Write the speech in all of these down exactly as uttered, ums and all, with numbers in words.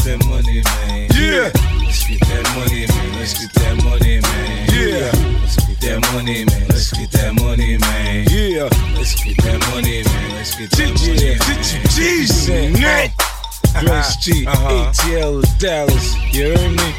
that money, man. Yeah. Let's get that money, man. Let's get that money, man. Yeah. Let's get that money, man. Let's get that money, man. Yeah. Let's get that money, man. Let's get that money, man. G-Cent, Nick. Grace G, A T L Dallas. You heard me?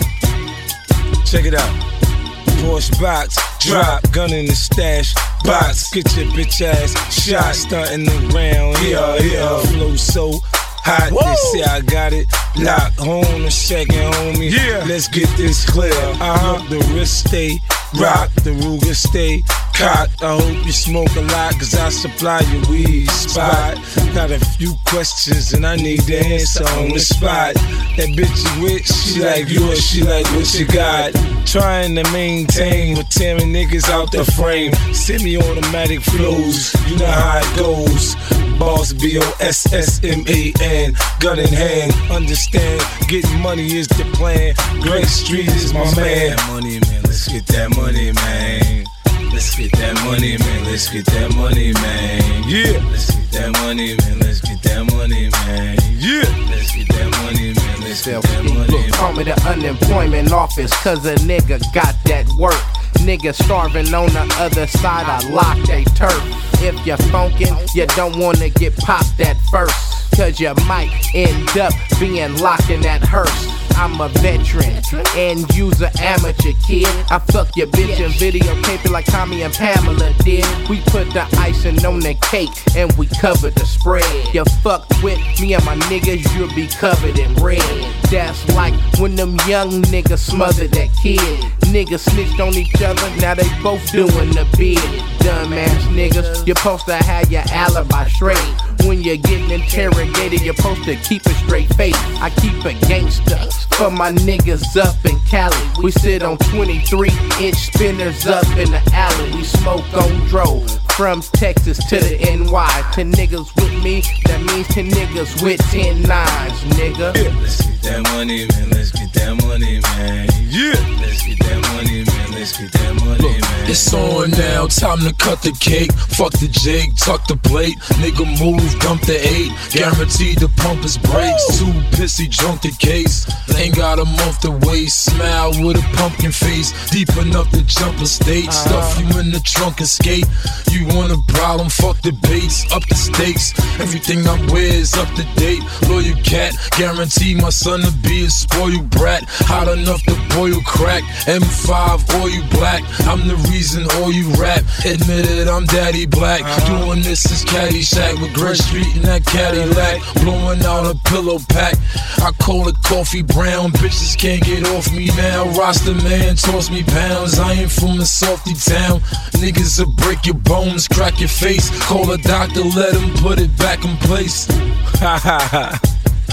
Check it out. Porsche box, drop, gun in the stash box. Get your bitch ass shot, stunting around here, here. Flow so hot, Whoa. they say I got it. Lock, home a second, homie. Yeah. Let's get this clear. Uh-huh. The wrist stay rock, the Ruger stay cocked. I hope you smoke a lot, cause I supply your weed spot. Got a few questions and I need the answer on the spot. That bitch you with, she like you or she like what you got. Trying to maintain, but tearing niggas out the frame. Semi-automatic flows, you know how it goes. Boss B O S S M A N, gun in hand, understand, getting money is the plan. Grace Street is my man. That money, man. Let's get that money, man. Let's get that money, man. Let's get that money, man. Yeah. Let's get that money, man. Let's get that money, man. Yeah. Let's get that money, man. Let's get that money, Look, call me the unemployment office, cause a nigga got that work. Niggas starving on the other side, I lock they turf. If you're funkin', you don't wanna get popped at first, cause you might end up being locked in that hearse. I'm a veteran and you's an amateur kid. I fuck your bitch and videotape it like Tommy and Pamela did. We put the icing on the cake and we covered the spread. You fuck with me and my niggas, you'll be covered in red. That's like when them young niggas smothered that kid. Niggas snitched on each other, now they both doing the bid. Dumbass niggas, you're supposed to have your alibi straight. When you're getting interrogated, you're supposed to keep a straight face. I keep a gangster for my niggas up in Cali. We sit on twenty-three inch spinners up in the alley. We smoke on dro from Texas to the N Y. Ten niggas with me, that means ten niggas with ten nines, nigga. Yeah. Let's get that money, man. Let's get that money, man. Yeah. Let's get that money, man. Let's get that money, Look, man. it's on now, time to cut the cake. Fuck the Jake, tuck the plate. Nigga move, dump the eight. Guaranteed the pump is brakes. Too pissy, drunk the case. Ain't got a month to waste. Smile with a pumpkin face. Deep enough to jump a state. Stuff you in the trunk and skate. You want a problem, fuck the baits. Up the stakes. Everything I wear is up to date. Loyal cat, guarantee my son to be a spoiled brat. Hot enough to boil crack. M five, all you black. I'm the reason all you rap. Admit it, I'm daddy black. Doing this is Caddyshack with Grace Street and that Cadillac. Blowing out a pillow pack. I call it coffee brown. Bitches can't get off me now. Roster man toss me pounds. I ain't from a salty town. Niggas will break your bones, crack your face. Call a doctor, let him put it back in place. Ha ha ha.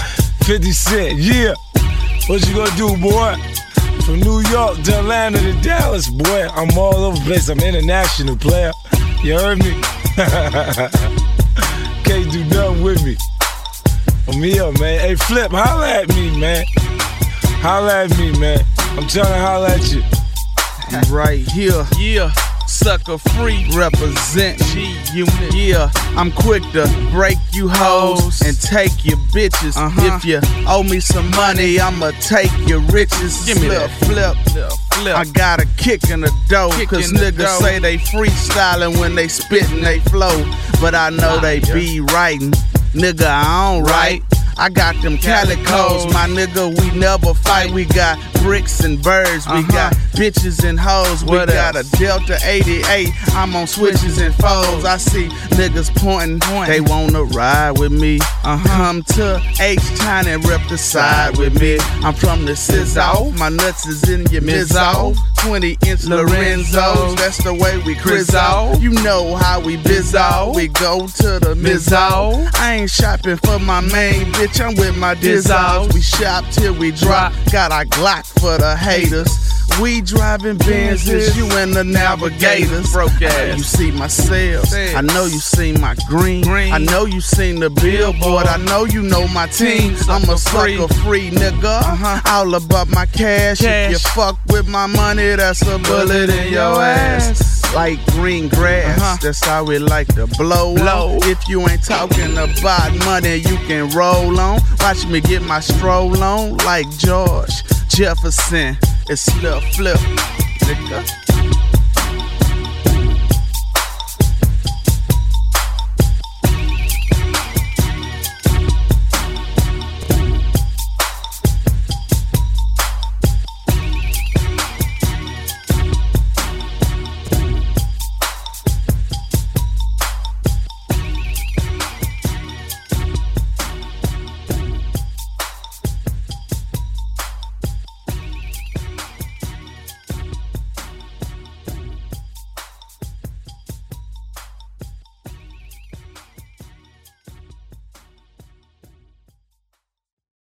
fifty Cent, yeah. What you gonna do, boy? From New York to Atlanta to Dallas, boy. I'm all over the place. I'm international player. You heard me? Can't do nothing with me. I'm here, man. Hey, Flip, holla at me, man. Holla at me, man. I'm trying to holla at you. You right here. Yeah. Sucker free, represent G-Unit. Yeah, I'm quick to break you hoes and take your bitches. Uh-huh. If you owe me some money, I'ma take your riches. Give me flip, that. flip, flip, flip. I got a kick in the dough, Kick cause in the niggas dough. say they freestyling when they spittin' they flow. But I know they be writing, nigga, I don't write. I got them calicos, my nigga, we never fight. We got bricks and birds, we Uh-huh. got bitches and hoes. We What got else? a Delta eighty-eight, I'm on switches and folds. I see niggas pointing, they wanna ride with me. Uh-huh. Come to H-Town and rep the side with me. I'm from the Sizzo, my nuts is in your mizzo. twenty inch Lorenzos, that's the way we crizzo. You know how we bizzo, we go to the mizzo. I ain't shopping for my main bitch, I'm with my dizzos. We shop till we drop, got our Glock for the haters. We driving Benzes, you in the Navigators. Broke I know ass. you see my sales, I know you seen my green. Green. I know you seen the billboard, I know you know my team. I'm a free. sucker free nigga, Uh-huh. all about my cash. Cash. If you fuck with my money, that's a bullet in your ass. like green grass. Uh-huh. That's how we like to blow. blow. If you ain't talking about money, you can roll on. Watch me get my stroll on like George Jefferson. It's slip flip, nigga.